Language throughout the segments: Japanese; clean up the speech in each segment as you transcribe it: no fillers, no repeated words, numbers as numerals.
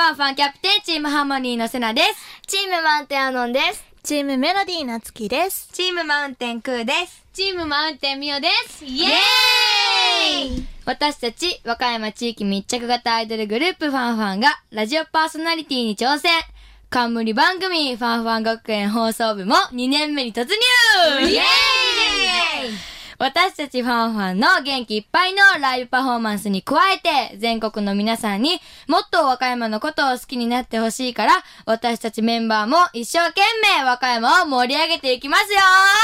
ァンファンキャプテンチームハーモニーのセナです。 チームマウンテンアノンです。 チームメロディーなつきです。 チームマウンテンクーです。 チームマウンテンミオです。イエーイ。 私たち和歌山地域密着型アイドルグループファンファンがラジオパーソナリティに挑戦。冠番組ファンファン学園放送部も2年目に突入。イエーイ。私たちファンファンの元気いっぱいのライブパフォーマンスに加えて、全国の皆さんにもっと和歌山のことを好きになってほしいから、私たちメンバーも一生懸命和歌山を盛り上げていきますよ。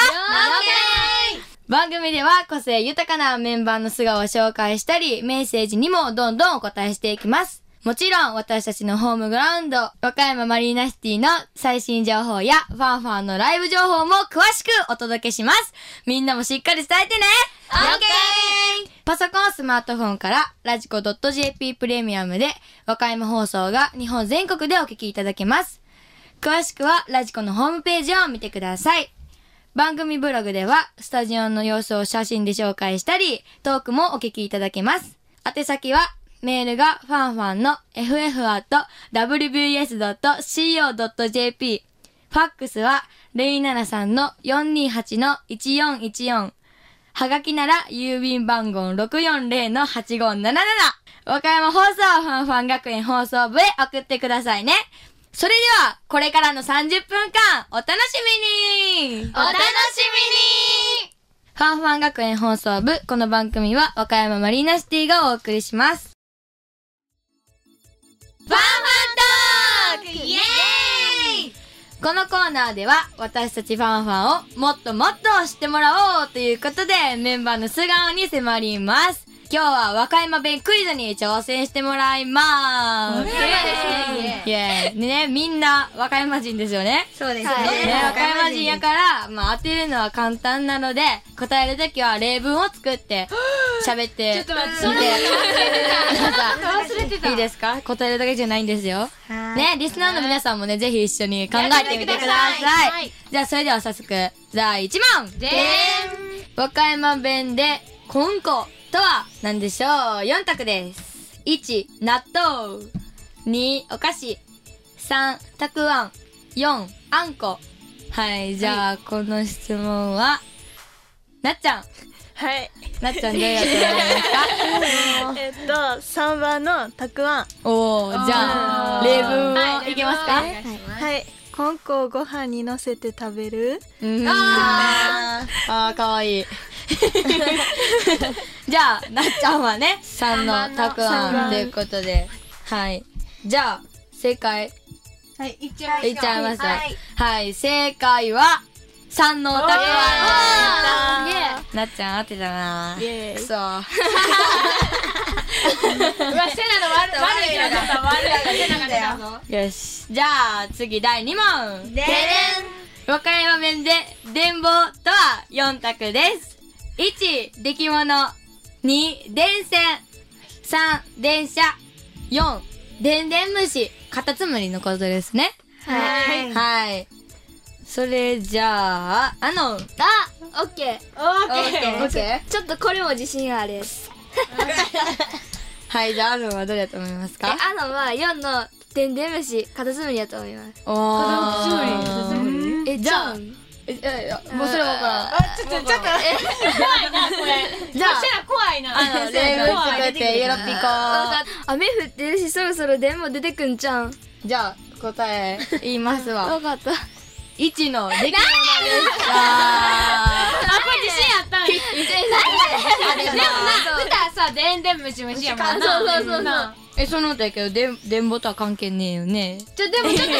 番組では個性豊かなメンバーの素顔を紹介したり、メッセージにもどんどんお答えしていきます。もちろん私たちのホームグラウンド、和歌山マリーナシティの最新情報やファンファンのライブ情報も詳しくお届けします。みんなもしっかり伝えてね。オッケー。パソコン、スマートフォンからラジコ .jp プレミアムで和歌山放送が日本全国でお聞きいただけます。詳しくはラジコのホームページを見てください。番組ブログではスタジオの様子を写真で紹介したり、トークもお聞きいただけます。宛先はメールがファンファンの ff@wbs.co.jp、 ファックスは 073-428-1414、 はがきなら郵便番号 640-8577、 和歌山放送ファンファン学園放送部へ送ってくださいね。それではこれからの30分間お楽しみに。 お楽しみに。 ファンファン学園放送部、この番組は和歌山マリーナシティがお送りします。 ファンファントークイエーイ。 このコーナーでは私たちファンファンをもっともっと知ってもらおうということでメンバーの素顔に迫ります。今日は和歌山弁クイズに挑戦してもらいます。イエーイ。ね、みんな和歌山人ですよね。 そうですね。 和歌山人やから、まあ当てるのは簡単なので、答えるときは例文を作って喋って。 ちょっと待って、それ忘れてた。 いいですか？答えるだけじゃないんですよ。ね、リスナーの皆さんもね、ぜひ一緒に考えてみてください。じゃあそれでは早速、第1問。和歌山弁で、こんことは何でしょう。4択です。1、納豆。2、お菓子。3、たくあん。4、あんこ。はい、じゃあ、この質問は、なっちゃん。 はい。 なっちゃんどうやってやりますか 3番のたくあん。 おー、じゃあ、例文をいけますか？ はい。こんこをご飯に乗せて食べる。 あー、かわいい。じゃあ、なっちゃんはね、3のたくあんということで。はい。じゃあ、正解。 はい、いっちゃいっちゃいます。はい、正解は、3のたくあん。なっちゃん当てたなぁ。くそ。うわ、 セナの悪いやつだ。セナが出たぞ。 よし。じゃあ、次第2問。 で和歌山弁で、電棒とは4択です。1、出来物。2、電線。3、電車。4、でんでん虫。カタツムリのことですね。はい。それじゃあ、 オッケー。 オッケー。 ちょっとこれも自信あるです。 はい、じゃあ、アノンはどれだと思いますか？ アノンは4のでんでん虫、カタツムリだと思います。 おー。 じゃあ、 もうそれわからん。 ちょっと。 怖いな、これ。 じゃあ、 セナ怖いな。 例文作って、よろぴこ雨降ってるし、そろそろ電も出てくんちゃうん。 じゃあ、答え、言いますわ。 わかった。 1の出来物でした。 あ、これ自信あったんや。でもな、歌さ、でんでんむしむしやもんな。 そう。 その歌やけど、電ボとは関係ねえよね。 でもちょっと、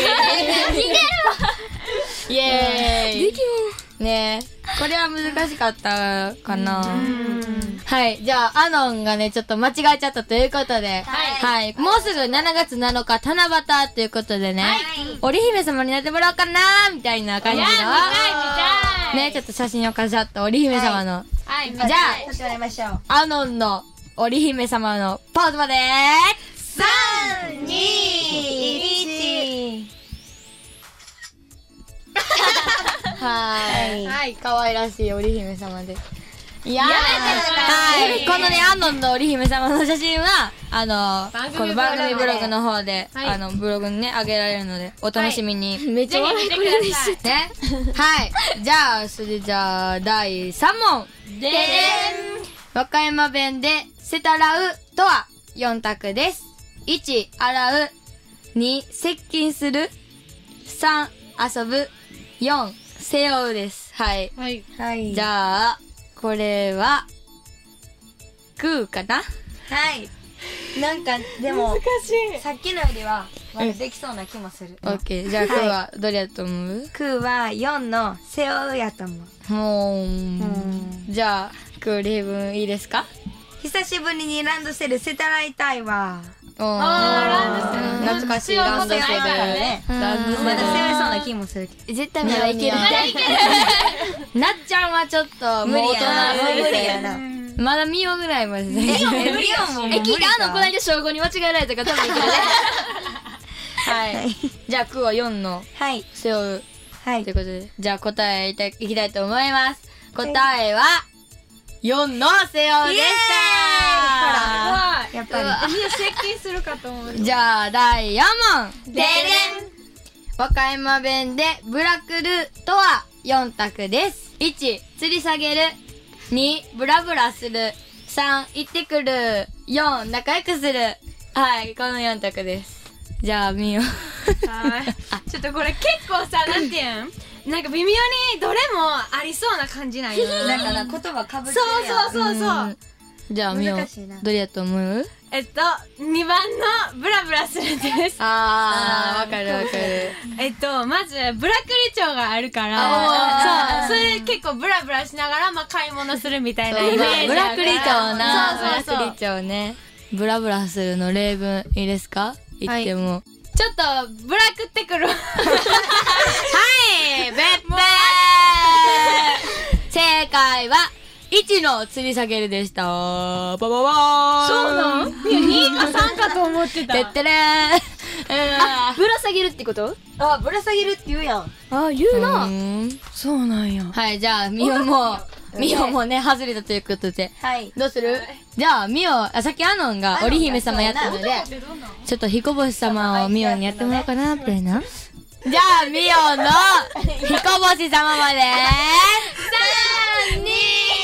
イエーイ。 できねえ。これは難しかったかな。はい。じゃあ、アノンがね、ちょっと間違えちゃったということで。はい。もうすぐ7月7日、七夕ということでね。織姫様になってもらおうかなーみたいな感じの。 見たい。 ね、ちょっと写真を飾った織姫様の。 はい、 じゃあ、 撮りましょう。 アノンの織姫様のポーズまで 3、2、1。 はい。可愛らしい織姫様で。いやー、 やめてはい。ここのね、アンノンの織姫様の写真は、この番組ブログの方で、ブログにね、上げられるので、お楽しみに。 めっちゃ笑いこれでしね。はい。じゃあ、それじゃあ、第3問。ででん。和歌山弁で、せたらうとは4択です。1、洗う。2、接近する。3、遊ぶ。4、背負うです。はい。 はい。 じゃあ、これは、グーかな？ はい。なんか、でも、さっきのよりは、まだできそうな気もする。 オッケー。じゃあ、グーはどれやと思う？ クーは4の背負うやと思う。 じゃあ、クーリー分いいですか？ 久しぶりにランドセルせたらいたいわ。 ランドセル懐かしいランドセル。ランドセル。 まだ背負えそうな気もするけど。 絶対まだいける。 なっちゃんはちょっと、もう大人無理やな。 まだミオぐらいまで大丈夫。 無理やもん。 聞いたこの間小5に間違えられたから多分いけるね。 はい。じゃあ、クーは4のはい。 背負う。 はいということで、じゃあ答えいきたいと思います。答えは、4の背負うでした。 やっぱり。 みんな接近するかと思う。 じゃあ、第4問。 ででん。 和歌山弁でブラクルとは4択です。1、吊り下げる。2、ブラブラする。3、行ってくる。4、仲良くする。はい、この4択です。じゃあ、みよ。 ちょっとこれ結構さ、なんていうんなんか微妙にどれもありそうな感じなんよな。 なんかな、言葉かぶってそうるやん。 そうそうそう。 じゃあ、みよ、 難しいなどれやと思う？ 2番のブラブラするです。 わかるわかる。 まず、ブラクリチョウがあるから、そう、それ結構ブラブラしながら、まあ、買い物するみたいなイメージ。 ブラクリチョウな。 そうそうそうブラクリチョウね。ブラブラするの例文いいですか？言っても。 ちょっと、ブラクってくる。 はい、べっぺー正解は、1の吊り下げるでした。バババーンそうなん？いや、2か3かと思ってた。 てってれー。 ぶら下げるってこと？ あ、ぶら下げるって言うやん。 あ、言うな。 そうなんや。 はい、じゃあ、ミオもね、外れたということで。 はい。 どうする？じゃあ、ミオ、さっきアノンが織姫様やったので、ちょっと彦星様をミオにやってもらおうかな、みたいな。じゃあ、ミオの彦星様まで、3、2、1。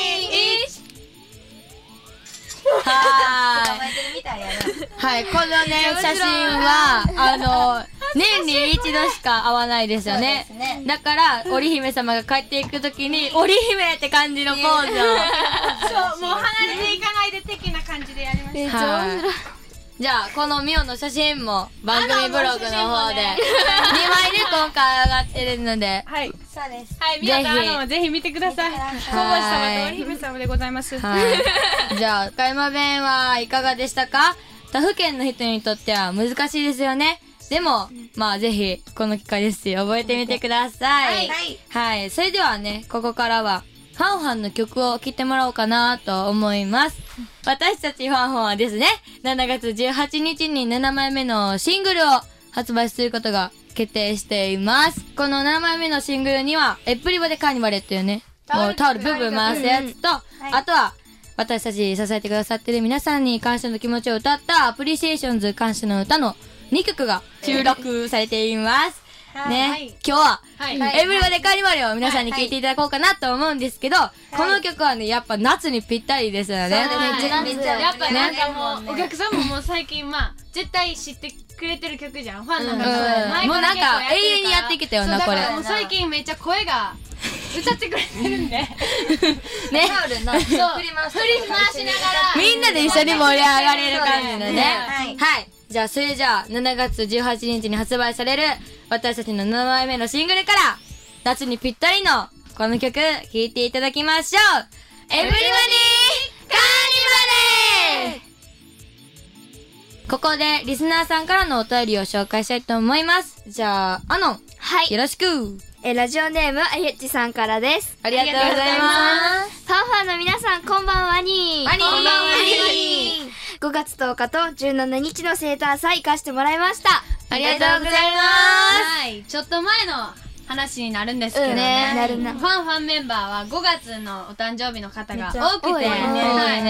はーい。はい、このね、写真は、年に一度しか会わないですよね。 そうですねだから、織姫様が帰っていくときに、織姫って感じのポーズを。 そう、もう離れていかないで的な感じでやりました。 はい。じゃあ、このミオの写真も番組ブログの方で、2枚で今回上がってるので、 はい。 そうです。 はい、みよとあのもぜひ見てください。 見てください小星様と織姫様でございます。 はい。じゃあ、和歌山弁はいかがでしたか？他府県の人にとっては難しいですよね。でも、まあぜひ、この機会ですし、覚えてみてください。 はい。 はい。それではね、ここからは、ファンファンの曲を聴いてもらおうかなと思います。私たちファンファンはですね、7月18日に7枚目のシングルを発売することが決定しています。この7枚目のシングルには、プリボでカーニバレっていうね、もうタオルブブ回すやつと、あとは、私たち支えてくださってる皆さんに感謝の気持ちを歌ったアプリシエーションズ感謝の歌の2曲が収録されています。ね、今日は、エブリバでカーニバルを皆さんに聴いていただこうかなと思うんですけど、この曲はね、やっぱ夏にぴったりですよね。 めっちゃやっぱなんかもう、お客さんももう最近まあ、絶対知ってくれてる曲じゃん。ファンの方もうなんか永遠にやってきたよな、これ。 もう最近めっちゃ声が歌ってくれてるんで。ね。 タオルな、振り回しながら。 みんなで一緒に盛り上がれる感じのね。 はいはい。じゃあ、それじゃあ、7月18日に発売される、私たちの7枚目のシングルから、夏にぴったりの、この曲、聴いていただきましょう。エブリバディカーニバレー！ここで、リスナーさんからのお便りを紹介したいと思います。じゃあ、アノン。 はい。 よろしく。 ラジオネーム、あゆっちさんからです。 ありがとうございます。 ファンファンの皆さん、こんばんはにー。 こんばんはにー。5月10日と17日の生誕祭行かしてもらいました。 ありがとうございます。 はい。ちょっと前の話になるんですけどね。 なるな。 ファンメンバーは5月のお誕生日の方が多くて、 多いねはい。その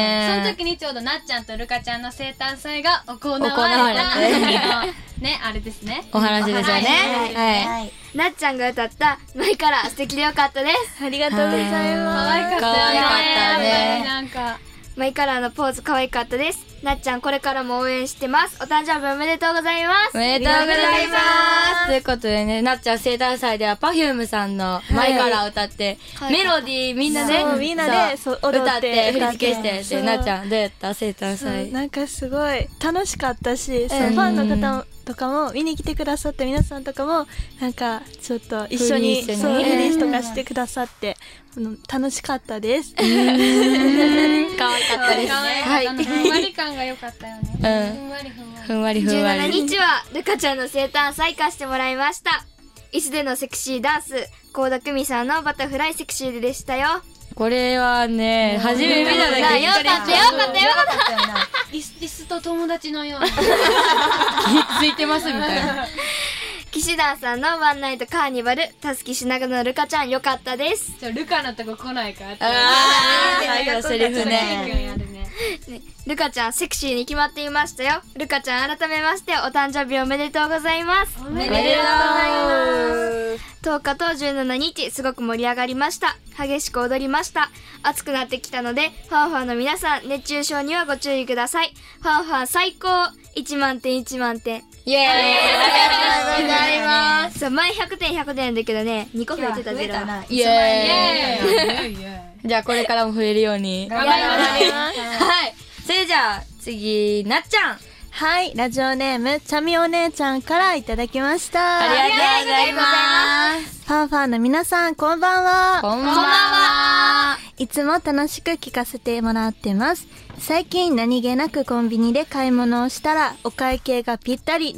時にちょうどなっちゃんとルカちゃんの生誕祭が行われた行われたね、あれですね。 お話ですよね。はい。 なっちゃんが歌った前から素敵でよかったです。 ありがとうございます。 可愛かったよね。 可愛かったねやっぱりなんか。 前からのポーズ可愛かったです。なっちゃんこれからも応援してます。お誕生日おめでとうございます。 おめでとうございます。ということでね、なっちゃん生誕祭では Perfume さんの前から歌って、メロディーみんなね、 そうみんなでそう踊歌っってて振り付けしそうてで、なっちゃんどうやった生誕そう祭。 なんかすごい楽しかったし、そうファンの方とかも見に来てくださった皆さんとかもなんかちょっと一緒にフリーしてねそうフリースとかしてくださって楽しかったです。 可愛かったです。 可愛かったのふんわり感が良かったよね。ふんわりふんわり。 ふんわりふんわ 17 り。 日はルカちゃんの生誕祭化してもらいました。椅子でのセクシーダンス、倖田來未さんのバタフライセクシーでしたよ。 これはね、初め見ただけよかったよかったよかった椅子と友達のように。 ついてますみたいな。 騎士団さんのワンナイトカーニバル、たすきしながらのルカちゃんよかったです。 ルカのとこ来ないかって。 最後のセリフね。 やるね。 ルカちゃんセクシーに決まっていましたよ。ルカちゃん改めましてお誕生日おめでとうございます。 おめおめでとうございます。 10日と17日すごく盛り上がりました。激しく踊りました。暑くなってきたのでファンファンの皆さん熱中症にはご注意ください。ファンファン最高、1万点1万点。 イエーイ、ありがとうございます。 そう前100点100点だけどね2個増えてたゼロ。 イエーイ。じゃあこれからも増えるように頑張ります。はい。それじゃあ次、なっちゃん。 はい、ラジオネームちゃみお姉ちゃんからいただきました。 ありがとうございます。 ファンファンの皆さんこんばんは。 こんばんは。 いつも楽しく聞かせてもらってます。最近何気なくコンビニで買い物をしたらお会計がぴったり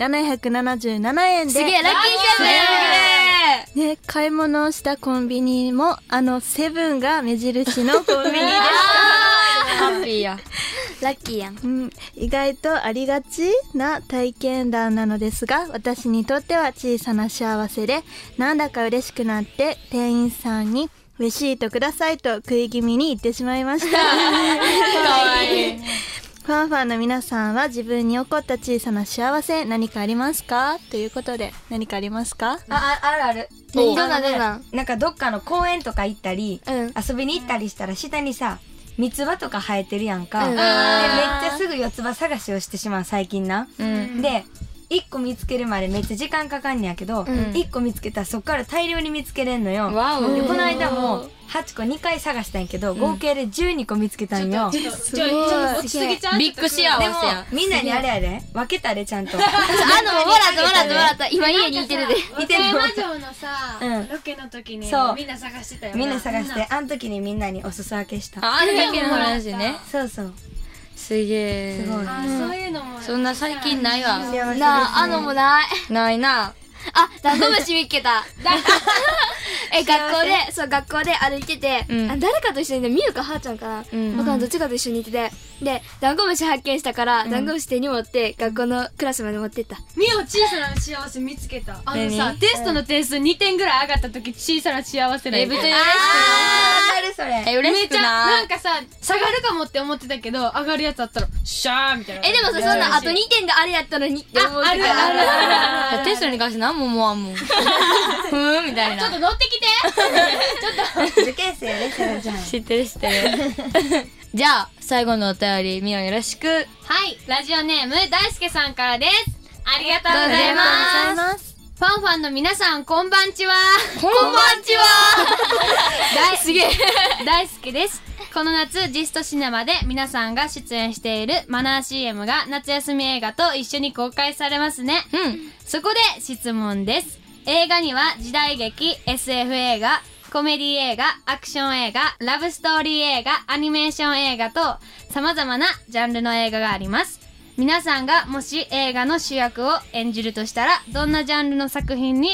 777円で、 すげえラッキーセブン。 ね、買い物をしたコンビニもセブンが目印のコンビニです。 ハッピーや。 ラッキーやん。 うん、意外とありがちな体験談なのですが、私にとっては小さな幸せで、なんだか嬉しくなって店員さんにレシートくださいと食い気味に言ってしまいました。 かわいい。 ファンファンの皆さんは自分に起こった小さな幸せ何かありますかということで、何かありますか？ あるある。 どんなどんな。 なんかどっかの公園とか行ったり、 うん遊びに行ったりしたら下にさ、三つ葉とか生えてるやんか。 うんでめっちゃすぐ四つ葉探しをしてしまう最近な。 うん。 で、1個見つけるまでめっちゃ時間かかんねやけど、 ん 1個見つけたらそっから大量に見つけれんのよ。 わお。 でこの間も8個2回探したんやけど、合計で12個見つけたんよ。 ちょっと落ちすぎちゃう。 ビッグ幸せや。 でもみんなにあれやで分けたでちゃんと。 もらった今家にいてるで。 和歌山城のさ、 うんロケの時にそうみんな探してたよ。 みんな探して、あん時にみんなにお裾分けした。 あんだけの話ね。 そうそう。 すげえ。 すごいあ、そういうのも。 そんな最近ないわ。 幸せですねなあ、もない。 ないな。 あ、ダンゴムシ見っけた。学校で歩いてて、 うん誰かと一緒にね、みゆかはーちゃんかな。 うんわかんない、どっちかと一緒にいてて。で、ダンゴムシ発見したから、ダンゴムシ手に持って、学校のクラスまで持ってった。 みお小さな幸せ見つけた。あのさ、 何テストの点数2点ぐらい上がった時小さな幸せだよ。 別にあー、なるそれ。 嬉しくめっちゃななんかさ下がるかもって思ってたけど上がるやつあったらシャーみたいな。 でもさ、そんな、あと2点であれやったのにって思うあるあるある。 テストに関して何も思わんもん。ふーんみたいな。 ちょっと乗ってきて。 受験生やで、セラちゃん。 知ってる知ってる。じゃあ、最後のお便り、みおよろしく。 はいラジオネーム大輔さんからです。ありがとうごありざいがとうございます。 ます。 ファンファンの皆さんこんばんちは。 こんばんちは。 すげえ大好きです。この夏ジストシネマで皆さんが出演しているマナー CM が夏休み映画と一緒に公開されますね。 うん。 そこで質問です。映画には時代劇、SF 映画、コメディ映画、アクション映画、ラブストーリー映画、アニメーション映画と様々なジャンルの映画があります。皆さんがもし映画の主役を演じるとしたらどんなジャンルの作品に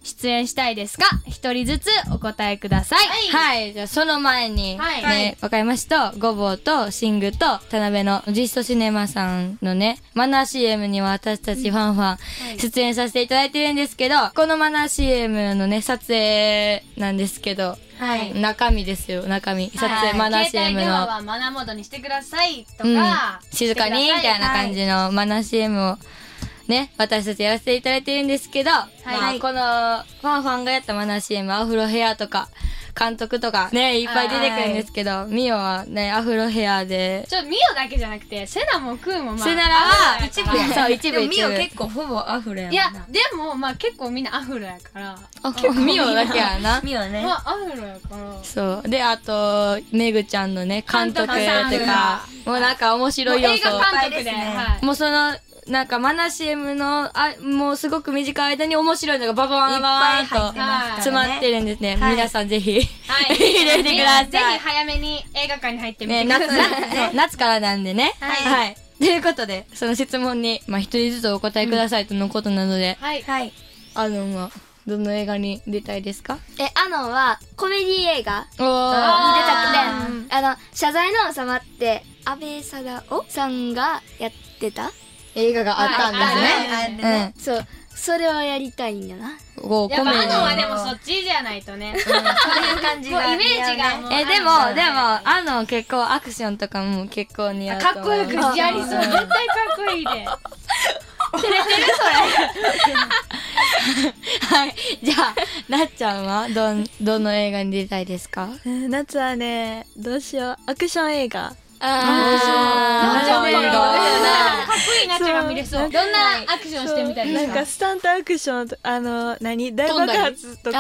出演したいですか？一人ずつお答えください。 はい。じゃあその前に、 はいね、わかりました。ごぼうとシングと田辺のジストシネマさんのね、マナー CM には私たちファンファン出演させていただいてるんですけど、このマナー CM のね、撮影なんですけど、 はい。 中身ですよ、中身。撮影マナー CM 携帯電話のはマナーモードにしてくださいとか、 静かにみたいな感じのマナー CM をね、私たちやらせていただいてるんですけど、まあこのファンファンがやったマナー CM、アフロヘアとか、監督とかね、いっぱい出てくるんですけど、ミオはね、アフロヘアで、 ミオだけじゃなくて、セナもクーもまあ。 セナラは一部やそう、一部一でもミオ部。 結構ほぼアフロやもんな。 いや、でもまあ結構みんなアフロやから。 ミオだけやな。 ミオね。 まあアフロやから。 そう。で、あと、メグちゃんのね、監督と監督さか、もうなんか面白い要素。 映画監督で、 ですねはい。 もうその、なんかマナ CM の、もうすごく短い間に面白いのがバババババーンいっぱい入ってとますからね詰まってるんですね。 はい皆さんぜひ、 はい。 入れてくださいぜひ早めに映画館に入ってみね、 てください。 夏からなんでね。 はいはい。ということで、その質問に、まあ、一人ずつお答えくださいとのことなので、 はい。 はい。 アノンは、どの映画に出たいですか？ アノンはコメディ映画おに出ー。 たくて、謝罪の王様って安倍貞夫さんがやってた映画があったんですね。 そう、それをやりたいんだな。 こう、 やっぱコメディアノはでもそっちじゃないとね。 そういう感じが。 もうイメージがもう。 でも、アノン結構アクションとかも結構似合うと思う。 かっこよくやりそう。絶対かっこいいで。照れてるはい。じゃあ、なっちゃんはどの映画に出たいですか？ 夏はね、どうしよう。アクション映画。 それ。なっちゃんかっあこいいなっちゃんが見れそう。どんなアクションしてみたいですか？ なんかスタントアクションと、大爆発とか、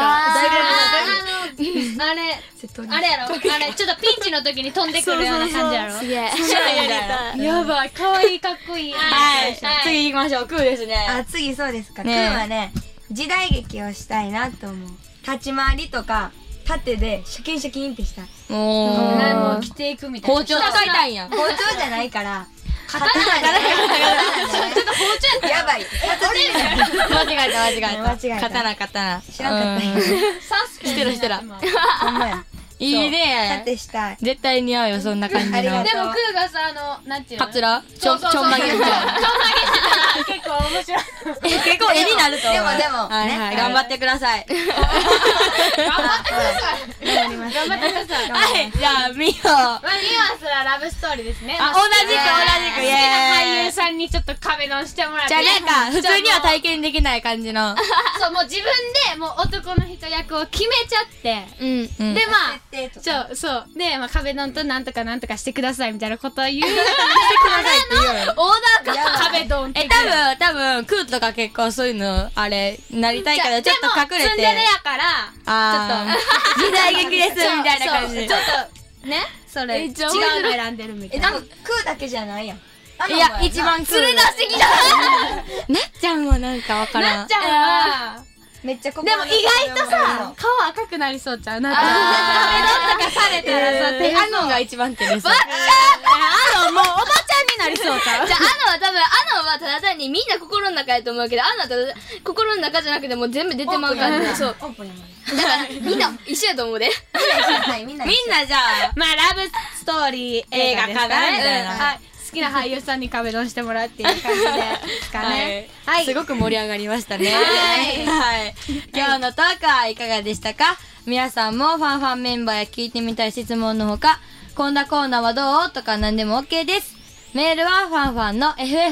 あれやろあれ、ちょっとピンチの時に飛んでくるような感じやろ。 すげえ。 やばい、かわいい、かっこいい。 はい。次行きましょう。クーですね。 あ、次そうですか。クねーはね、時代劇をしたいなと思う。立ち回りとか、縦でシャキンシャキンってしたい。 もう、 もう着ていくみたいな。 包丁使いたいんや。 包丁じゃないから、 刀で。ちょっと包丁やったら。 やばい。 間違えた。 間違えた刀。 知らんかったんやサスペンスしてら今ほんまや。 いいね。 縦したい。 絶対似合うよ、そんな感じの。 ありがとうでもクーがさ、なんていうの？ カツラちょんそうそうそうまげみたいな。 ちょんまげしてたら結構面白い。 結構絵になると思う。 でもはいはい。頑張ってください。 頑張ってください。 頑張ります。 頑張ってください。 はい。じゃあ、ミオ。 まあ、ニュアンスはラブストーリーですね。 あ、同じく、イ好きエな俳優ーイ。 さんにちょっと壁ドンしてもらって。 じゃあなんか、普通には体験できない感じの。 そう、もう自分でもう男の人役を決めちゃって。 うん。 で、まあ、 設定とか。 そう。で、まあ、壁ドンとなんとかなんとかしてくださいみたいなことを言う。 してくださいって言うよ。 オーダーか壁ドンって言う。 多分、クーとか結構そういうの、あれ、なりたいからちょっと隠れて。 ツンデレやから、 あー、時代劇です、みたいな感じで。 ちょっと、ね、それ、違うの選んでるみたいな。 でも、食うだけじゃないやん。 いや、一番クール。 連れ出してきたなっちゃんもなんかわからん。 なっちゃんは、 めっちゃここでも意外とさ、顔赤くなりそうちゃうなって。壁ドンとかされたらさ、手アノンが一番手です。 あの、もうおばちゃんになりそうちゃう。 じゃあ、アノはただ単にみんな心の中やと思うけど、アノはただ心の中じゃなくてもう全部出てまうから、そう。 オープンやもん。 だから、みんな一緒やと思うで。 みんなみんなじゃあ、 まあ、ラブストーリー映画ですか映画かなみたいね。 なはい。好きな俳優さんに壁ドンしてもらうっていう感じですかね。はい。 すごく盛り上がりましたね。 はいはい。今日のトークはいかがでしたか？皆さんもファンメンバーや聞いてみたい質問のほか、こんなコーナーはどうとか何でも OK です。メールはファンの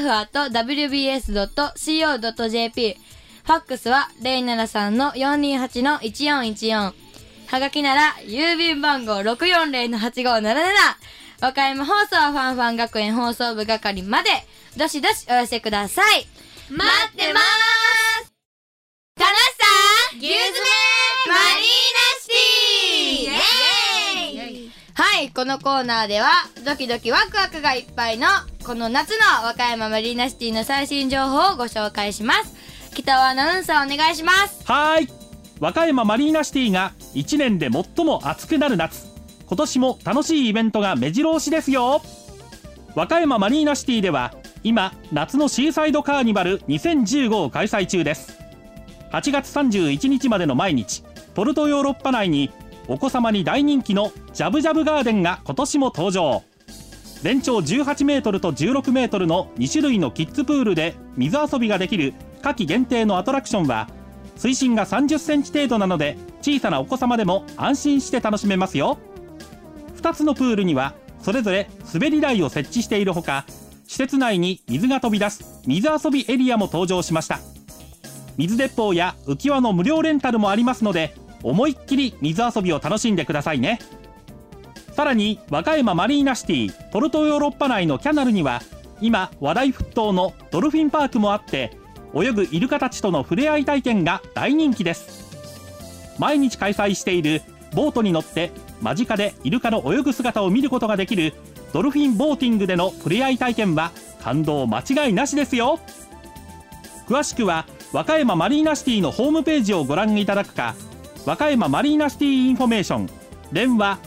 ff@wbs.co.jp。ファックスは 073-428-1414。はがきなら郵便番号 640-8577。和歌山放送ファン学園放送部係までどしどしお寄せください。 待ってまーす。 楽しさ牛詰めマリーナシティイエーイ。はい、このコーナーではドキドキワクワクがいっぱいのこの夏の和歌山マリーナシティの最新情報をご紹介します。北尾アナウンサーお願いします。 はーい、和歌山マリーナシティが1年で最も暑くなる夏、今年も楽しいイベントが目白押しですよ。和歌山マリーナシティでは今夏のシーサイドカーニバル2015を開催中です。 8月31日までの毎日、ポルトヨーロッパ内にお子様に大人気のジャブジャブガーデンが今年も登場。全長18メートルと16メートルの2種類のキッズプールで水遊びができる夏季限定のアトラクションは、水深が30センチ程度なので小さなお子様でも安心して楽しめますよ。2つのプールにはそれぞれ滑り台を設置しているほか、施設内に水が飛び出す水遊びエリアも登場しました。水鉄砲や浮き輪の無料レンタルもありますので、思いっきり水遊びを楽しんでくださいね。さらに和歌山マリーナシティポルトヨーロッパ内のキャナルには、今話題沸騰のドルフィンパークもあって、泳ぐイルカたちとの触れ合い体験が大人気です。毎日開催しているボートに乗って間近でイルカの泳ぐ姿を見ることができるドルフィンボーティングでの触れ合い体験は感動間違いなしですよ。詳しくは和歌山マリーナシティのホームページをご覧いただくか、和歌山マリーナシティインフォメーション電話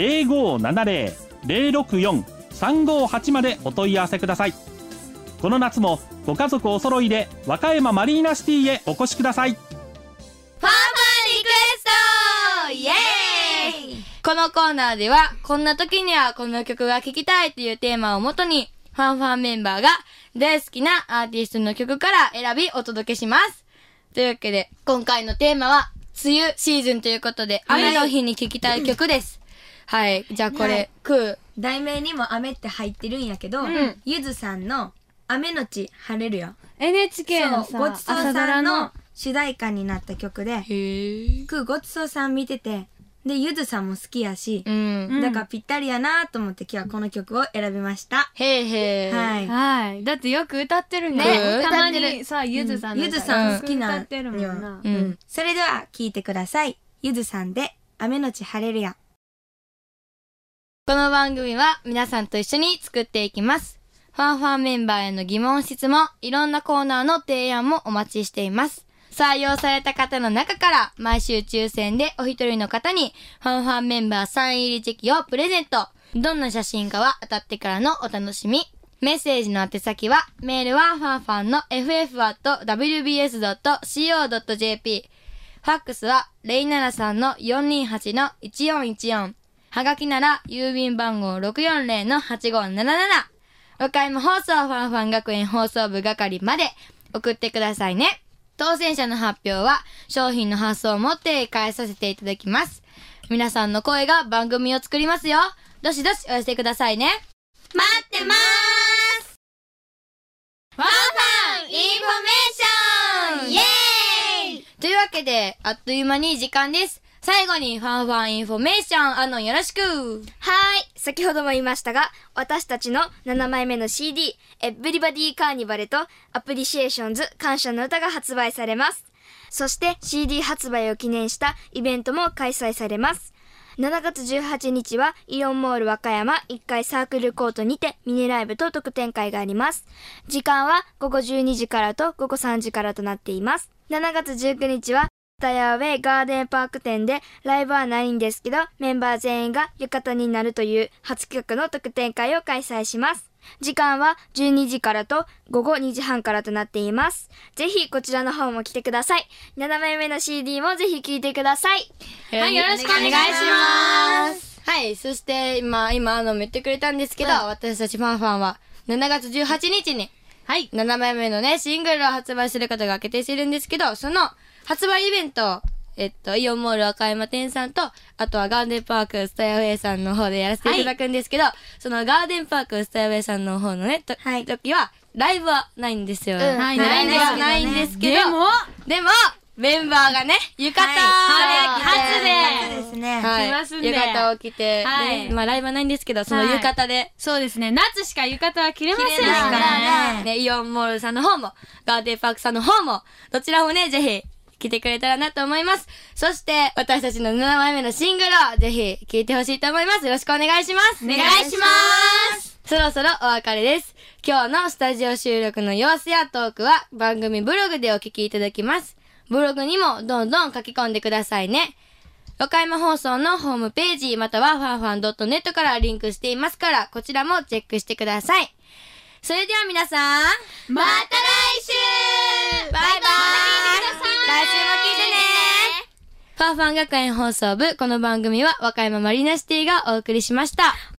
0570-064-358 までお問い合わせください。この夏もご家族お揃いで和歌山マリーナシティへお越しください。 ファンファンリクエストイエーイ。このコーナーでは、こんな時にはこの曲が聴きたいというテーマをもとに、ファンファンメンバーが大好きなアーティストの曲から選びお届けします。というわけで、今回のテーマは、梅雨シーズンということで、雨の日に聴きたい曲です。はい。じゃあこれ、 題名にも雨って入ってるんやけど、ゆずさんの雨のち晴れるよ。 NHK のさ、 ごちそうさんの主題歌になった曲で、ごちそうさん見てて、で、ゆずさんも好きやし、だからぴったりやなと思って今日はこの曲を選びました。 へーへー。 はい。 はい。だってよく歌ってるね。たまにさ、ゆずさんのゆずさん好きな歌ってるもんな。 それでは聴いてください。ゆずさんで雨のち晴れるや。 この番組は皆さんと一緒に作っていきます。ファンファンメンバーへの疑問質問、いろんなコーナーの提案もお待ちしています。採用された方の中から毎週抽選でお一人の方にファンファンメンバーサイン入りチェキをプレゼント。どんな写真かは当たってからのお楽しみ。メッセージの宛先は、メールはファンファンの ff@wbs.co.jp。ファックスは 073-428-1414。はがきなら郵便番号 640-8577。和歌山放送ファンファン学園放送部係まで送ってくださいね。当選者の発表は商品の発送をもって返させていただきます。皆さんの声が番組を作りますよ。どしどしお寄せくださいね。待ってまーす。ファンファンインフォメーションイエーイ。というわけで、あっという間に時間です。最後にファンファンインフォメーション、よろしく。 はい。先ほども言いましたが、私たちの7枚目の CD、エブリバディカーニバルとアプリシエーションズ感謝の歌が発売されます。そして CD 発売を記念したイベントも開催されます。7月18日はイオンモール和歌山1階サークルコートにてミニライブと特典会があります。時間は午後12時からと午後3時からとなっています。7月19日はタヤウェイガーデンパーク店でライブはないんですけど、メンバー全員が浴衣になるという初企画の特典会を開催します。時間は12時からと午後2時半からとなっています。ぜひこちらの方も来てください。7枚目の CD もぜひ聴いてください。 はい、よろしくお願いします。はい、そして今も言ってくれたんですけど、私たちファンファンは7月18日に、はい、7枚目のね、シングルを発売することが決定してるんですけど、その発売イベントを、イオンモール和歌山店さんと、あとはガーデンパークスタヤウェイさんの方でやらせていただくんですけど、そのガーデンパークスタヤウェイさんの方のね、時は、ライブはないんですよ。ライブはないんですけど、でも、メンバーがね、浴衣初ですね。 はい。浴衣を着て、まあライブはないんですけど、その浴衣で。 そうですね。夏しか浴衣は着れませんからね。イオンモールさんの方も、ガーデンパークさんの方も、どちらもね、ぜひ、来てくれたらなと思います。そして、私たちの7枚目のシングルをぜひ聴いてほしいと思います。よろしくお願いします。 お願いします。 そろそろお別れです。今日のスタジオ収録の様子やトークは番組ブログでお聞きいただきます。ブログにもどんどん書き込んでくださいね。和歌山放送のホームページまたはファンファン .net からリンクしていますから、こちらもチェックしてください。それでは皆さん、また来週バイバーイ、来週もファーファン学園放送部、この番組は和歌山マリーナシティがお送りしました。